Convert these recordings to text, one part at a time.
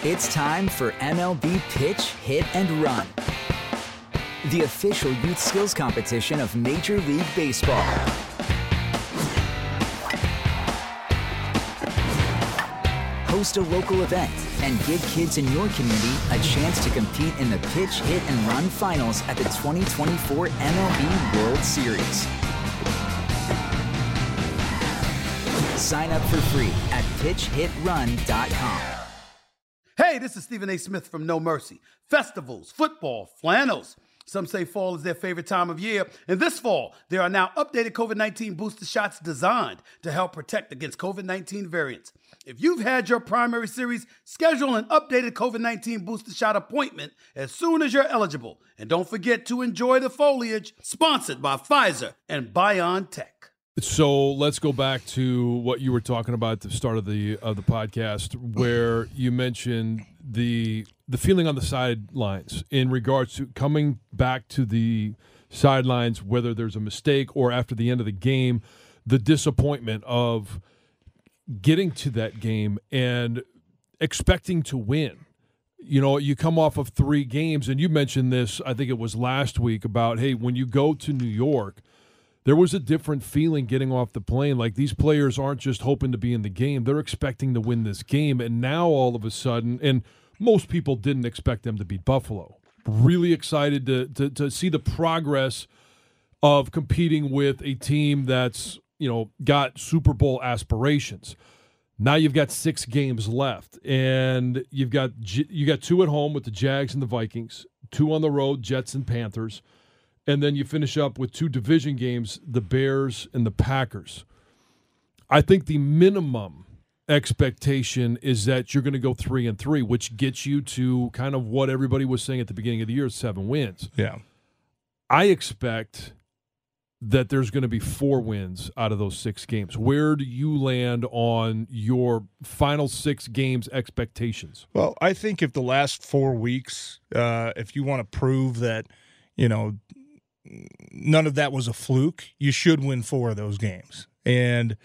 It's time for MLB Pitch, Hit, and Run, the official youth skills competition of Major League Baseball. Host a local event and give kids in your community a chance to compete in the Pitch, Hit, and Run finals at the 2024 MLB World Series. Sign up for free at pitchhitrun.com. Hey, this is Stephen A. Smith from No Mercy. Festivals, football, flannels. Some say fall is their favorite time of year. And this fall, there are now updated COVID-19 booster shots designed to help protect against COVID-19 variants. If you've had your primary series, schedule an updated COVID-19 booster shot appointment as soon as you're eligible. And don't forget to enjoy the foliage, sponsored by Pfizer and BioNTech. So let's go back to what you were talking about at the start of the podcast, where you mentioned the feeling on the sidelines in regards to coming back to the sidelines, whether there's a mistake or after the end of the game, the disappointment of getting to that game and expecting to win. You know, you come off of 3 games, and you mentioned this, I think it was last week, about, hey, when you go to New York, there was a different feeling getting off the plane. Like, these players aren't just hoping to be in the game. They're expecting to win this game. And now all of a sudden, and most people didn't expect them to beat Buffalo. Really excited to see the progress of competing with a team that's, you know, got Super Bowl aspirations. Now you've got 6 games left, and you got 2 at home with the Jags and the Vikings, 2 on the road, Jets and Panthers. And then you finish up with 2 division games, the Bears and the Packers. I think the minimum expectation is that you're going to go 3-3, which gets you to kind of what everybody was saying at the beginning of the year, 7 wins. Yeah. I expect that there's going to be 4 wins out of those 6 games. Where do you land on your final 6 games expectations? Well, I think if the last 4 weeks, if you want to prove that, you know, none of that was a fluke, you should win 4 of those games. And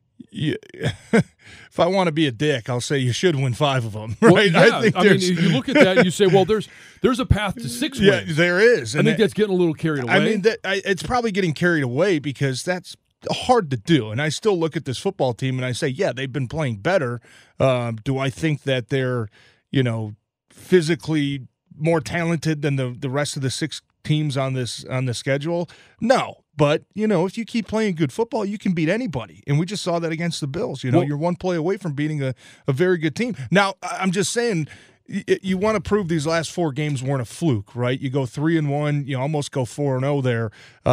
if I want to be a dick, I'll say you should win 5 of them. Right? Well, yeah. I mean, you look at that and you say, well, there's a path to 6 wins. Yeah, there is. I think that's getting a little carried away. I mean, it's probably getting carried away because that's hard to do. And I still look at this football team and I say, yeah, they've been playing better. Do I think that they're, you know, physically more talented than the rest of the 6 teams on the schedule? No. But, you know, if you keep playing good football, you can beat anybody. And we just saw that against the Bills. You know, you're 1 play away from beating a very good team. Now, I'm just saying, you want to prove these last 4 games weren't a fluke, right? You go 3-1, you almost go 4-0 there.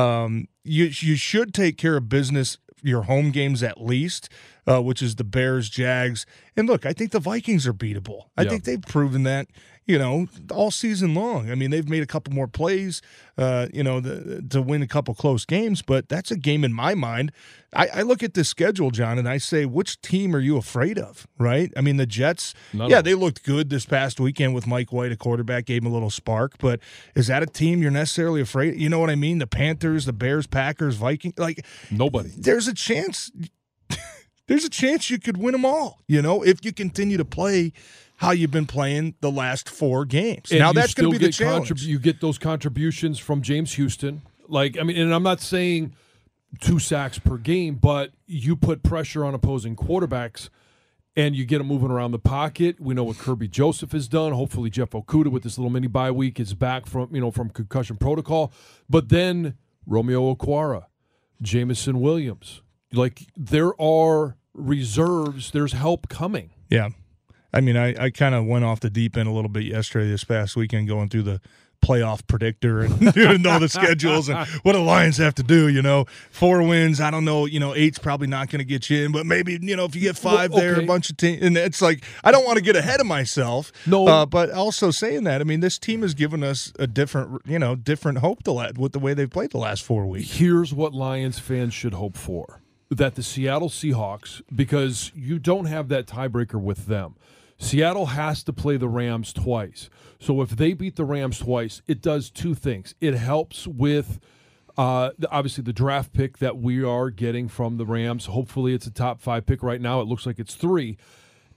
You should take care of business, your home games at least, which is the Bears, Jags. And look, I think the Vikings are beatable. I think they've proven that, you know, all season long. I mean, they've made a couple more plays, you know, to win a couple close games, but that's a game in my mind. I look at this schedule, John, and I say, which team are you afraid of, right? I mean, the Jets, they looked good this past weekend with Mike White, a quarterback, gave them a little spark, but is that a team you're necessarily afraid? You know what I mean? The Panthers, the Bears, Packers, Vikings, like nobody. There's a chance. There's a chance you could win them all, you know, if you continue to play how you've been playing the last 4 games. And now that's going to be the challenge. You get those contributions from James Houston. Like, I mean, and I'm not saying 2 sacks per game, but you put pressure on opposing quarterbacks and you get them moving around the pocket. We know what Kirby Joseph has done. Hopefully Jeff Okudah with this little mini bye week is back from concussion protocol. But then Romeo Okwara, Jamison Williams. Like, there are reserves. There's help coming. Yeah. I mean, I kind of went off the deep end a little bit yesterday, this past weekend, going through the playoff predictor and all the schedules and what the Lions have to do, you know. 4 wins, I don't know, you know, 8's probably not going to get you in, but maybe, you know, if you get 5 there, a bunch of teams, and it's like, I don't want to get ahead of myself, but also saying that, I mean, this team has given us a different hope with the way they've played the last 4 weeks. Here's what Lions fans should hope for, that the Seattle Seahawks, because you don't have that tiebreaker with them, Seattle has to play the Rams twice. So if they beat the Rams twice, it does 2 things. It helps with obviously the draft pick that we are getting from the Rams. Hopefully it's a top 5 pick right now. It looks like it's 3.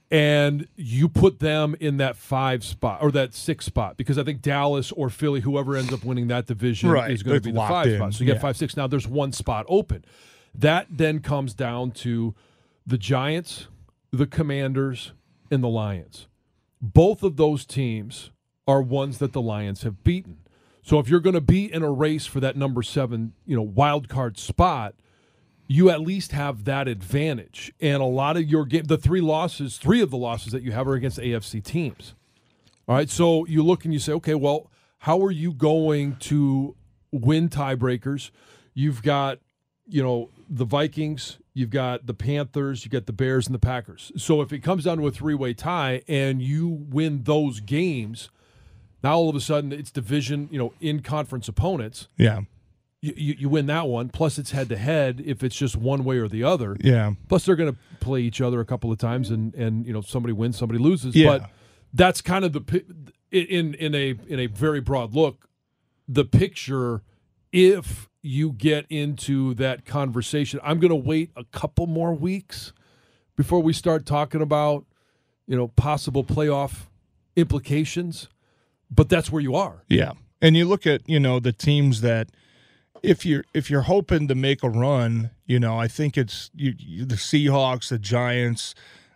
and you put them in that 5 spot or that 6 spot, because I think Dallas or Philly, whoever ends up winning that division, is going to be the 5 spot. So you get 5, 6. Now there's 1 spot open. That then comes down to the Giants, the Commanders, and the Lions. Both of those teams are ones that the Lions have beaten. So if you're going to be in a race for that number 7, wild card spot, you at least have that advantage. And a lot of your game, the 3 of the losses that you have are against AFC teams. All right, so you look and you say, okay, well, how are you going to win tiebreakers? You've got, the Vikings, you've got the Panthers, you got the Bears and the Packers. So if it comes down to a 3-way tie and you win those games, now all of a sudden it's division, in conference opponents. Yeah. You win that one, plus it's head-to-head if it's just one way or the other. Yeah. Plus they're going to play each other a couple of times and somebody wins, somebody loses. Yeah. But that's kind of in a very broad look, the picture if you get into that conversation. I'm going to wait a couple more weeks before we start talking about, possible playoff implications, but that's where you are. Yeah. And you look at, the teams that if you're hoping to make a run, I think it's the Seahawks, the Giants,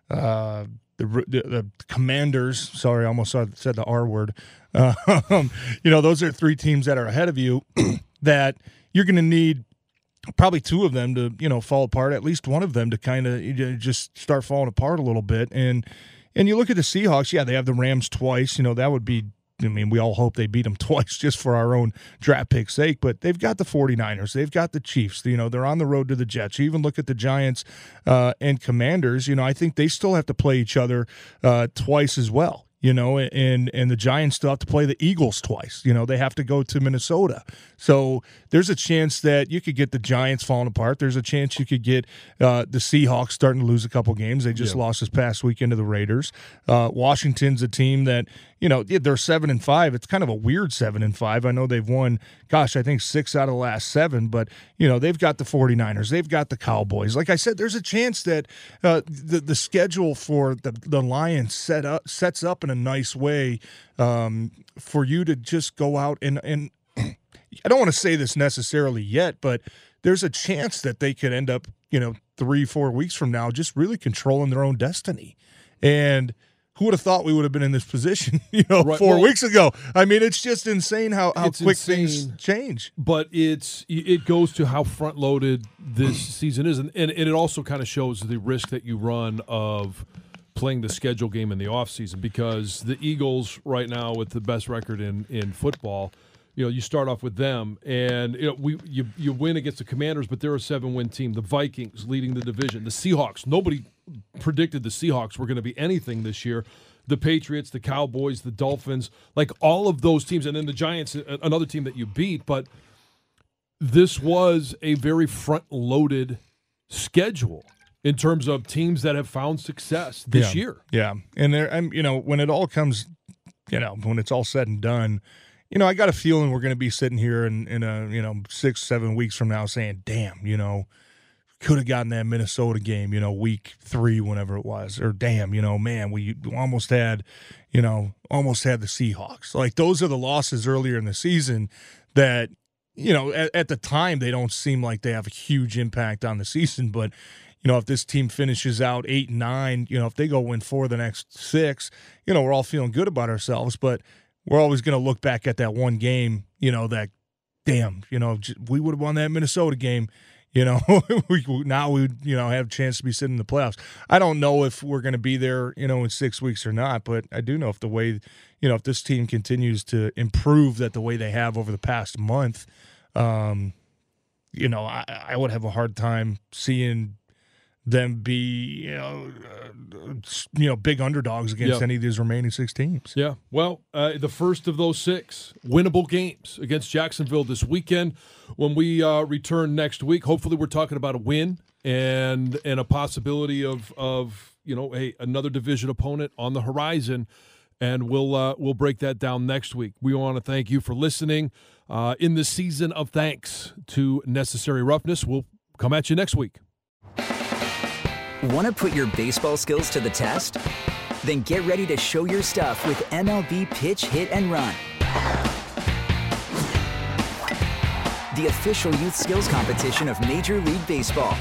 the Commanders. Sorry, I almost said the R word. Those are 3 teams that are ahead of you that you're going to need probably 2 of them to, fall apart, at least one of them to kind of just start falling apart a little bit. And you look at the Seahawks, they have the Rams twice. That would be, we all hope they beat them twice just for our own draft pick sake, but they've got the 49ers. They've got the Chiefs. They're on the road to the Jets. You even look at the Giants and Commanders. I think they still have to play each other twice as well. And the Giants still have to play the Eagles twice. They have to go to Minnesota. So there's a chance that you could get the Giants falling apart. There's a chance you could get the Seahawks starting to lose a couple games. They just lost this past weekend to the Raiders. Washington's a team that, they're 7-5. It's kind of a weird 7-5. I know they've won, I think 6 out of the last 7, but, they've got the 49ers. They've got the Cowboys. Like I said, there's a chance that the schedule for the Lions sets up in a nice way for you to just go out and I don't want to say this necessarily yet, but there's a chance that they could end up, 3-4 weeks from now just really controlling their own destiny. And who would have thought we would have been in this position, 4 weeks ago? I mean, it's just insane how quick things change. But it goes to how front-loaded this season is. And it also kind of shows the risk that you run of playing the schedule game in the offseason, because the Eagles right now with the best record in football, you start off with them, and you win against the Commanders, but they're a 7-win team. The Vikings leading the division. The Seahawks, nobody predicted the Seahawks were going to be anything this year. The Patriots, the Cowboys, the Dolphins, like all of those teams, and then the Giants, another team that you beat. But this was a very front-loaded schedule in terms of teams that have found success this year. Yeah, and when it all comes, when it's all said and done, I got a feeling we're going to be sitting here in 6-7 weeks from now saying, damn, could have gotten that Minnesota game, week 3, whenever it was, or damn, man, we almost had the Seahawks. Like, those are the losses earlier in the season that, at the time they don't seem like they have a huge impact on the season, but if this team finishes out 8-9, if they go win 4 of the next 6, we're all feeling good about ourselves, but we're always going to look back at that one game, that, damn, we would have won that Minnesota game. Now we would, have a chance to be sitting in the playoffs. I don't know if we're going to be there, in 6 weeks or not, but I do know if the way, if this team continues to improve that the way they have over the past month, I would have a hard time seeing them be, big underdogs against any of these remaining 6 teams. Yeah. Well, the first of those 6 winnable games against Jacksonville this weekend. When we return next week, hopefully we're talking about a win and a possibility of another division opponent on the horizon, and we'll break that down next week. We want to thank you for listening in the season of thanks to Necessary Roughness. We'll come at you next week. Want to put your baseball skills to the test? Then get ready to show your stuff with MLB Pitch Hit and Run, the official youth skills competition of Major League Baseball.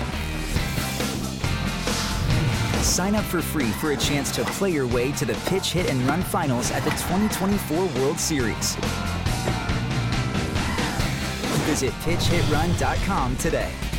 Sign up for free for a chance to play your way to the Pitch Hit and Run Finals at the 2024 World Series. Visit pitchhitrun.com today.